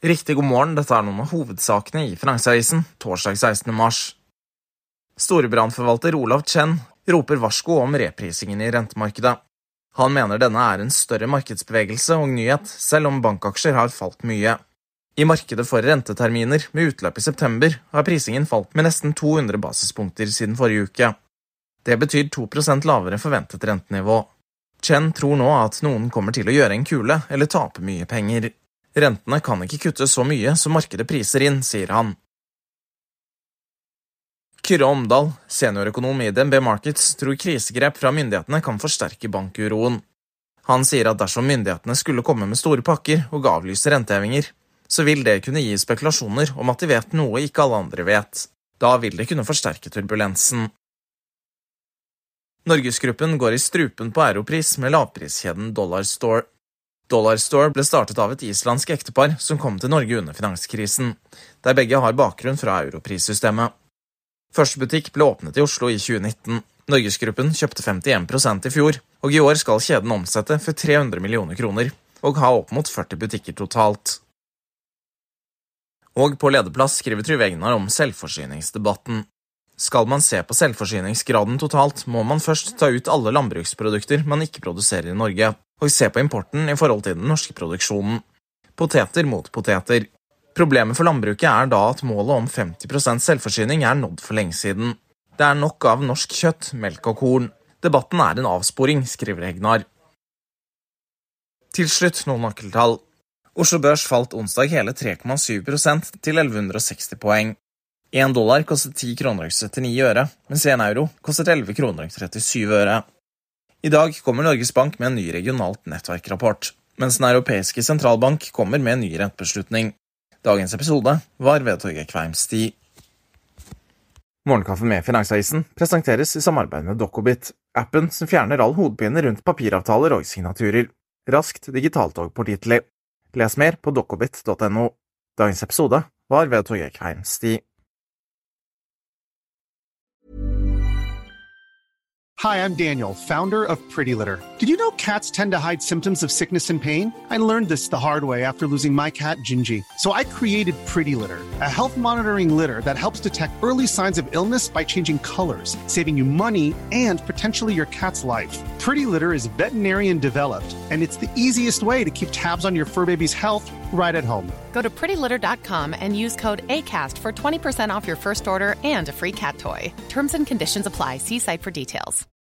Riktig god morgen, dette noen av hovedsakene i Finansavisen, torsdag 16. mars. Storebrandforvalter Olav Chen roper varsko om reprisingen i rentemarkedet. Han mener denne en større markedsbevegelse og nyhet, selv om bankaksjer har falt mye. I markedet for renteterminer med utløp i september har prisingen falt med nesten 200 basispunkter siden forrige uke. Det betyr 2% lavere forventet rentenivå. Chen tror nå at noen kommer til å gjøre en kule eller tape mye penger. Rentene kan ikke kutte så mye som markedet priser inn, sier han. Kyrre Omdal, seniorøkonom i DNB Markets, tror krisegrep fra myndighetene kan forsterke bankuroen. Han sier at dersom myndighetene skulle komme med store pakker og avlyse rentehevinger, så vil det kunne gi spekulasjoner om at de vet noe ikke alle andre vet. Da vil det kunne forsterke turbulensen. Norgesgruppen går i strupen på Europris med lavpriskjeden Dollar Store. Dollar Store ble startet av et islandsk ektepar som kom til Norge under finanskrisen, der begge har bakgrunn fra Europris-systemet. Første butikk ble åpnet i Oslo i 2019. Norgesgruppen kjøpte 51% i fjor, og i år skal kjeden omsette for 300 millioner kroner, og ha opp mot 40 butikker totalt. Og på lederplass skriver Trygve Egnar om selvforsyningsdebatten. Skal man se på selvforsyningsgraden totalt, må man først ta ut alle landbruksprodukter man ikke produserer i Norge, og se på importen i forhold til den norske produksjonen. Poteter mot poteter. Problemet for landbruket da at målet om 50% selvforsyning nådd for lenge siden. Det nok av norsk kjøtt, melk og korn. Debatten en avsporing, skriver Egnar. Til slutt noen nøkkeltall. Oslo Børs falt onsdag hele 3,7% til 1160 poeng. $1 kostet 10 kroner og 79 øre, mens €1 kostet 11 kroner og 37 øre. I dag kommer Norges Bank med en ny regionalt nettverkrapport, mens den europeiske sentralbank kommer med en ny rentebeslutning. Dagens episode var ved Torgeir Kveimsti. Morgenkaffe med Finansavisen presenteres i samarbeid med Dokobit, appen som fjerner all hodepine rundt papiravtaler og signaturer. Raskt, digitalt og pålitelig. Les mer på dokobit.no. Dagens episode var ved Torgeir Kveimsti. Hi, I'm Daniel, founder of Pretty Litter. Did you know cats tend to hide symptoms of sickness and pain? I learned this the hard way after losing my cat, Gingy. So I created Pretty Litter, a health monitoring litter that helps detect early signs of illness by changing colors, saving you money and potentially your cat's life. Pretty Litter is veterinarian developed, and it's the easiest way to keep tabs on your fur baby's health right at home. Go to prettylitter.com and use code ACAST for 20% off your first order and a free cat toy. Terms and conditions apply. See site for details.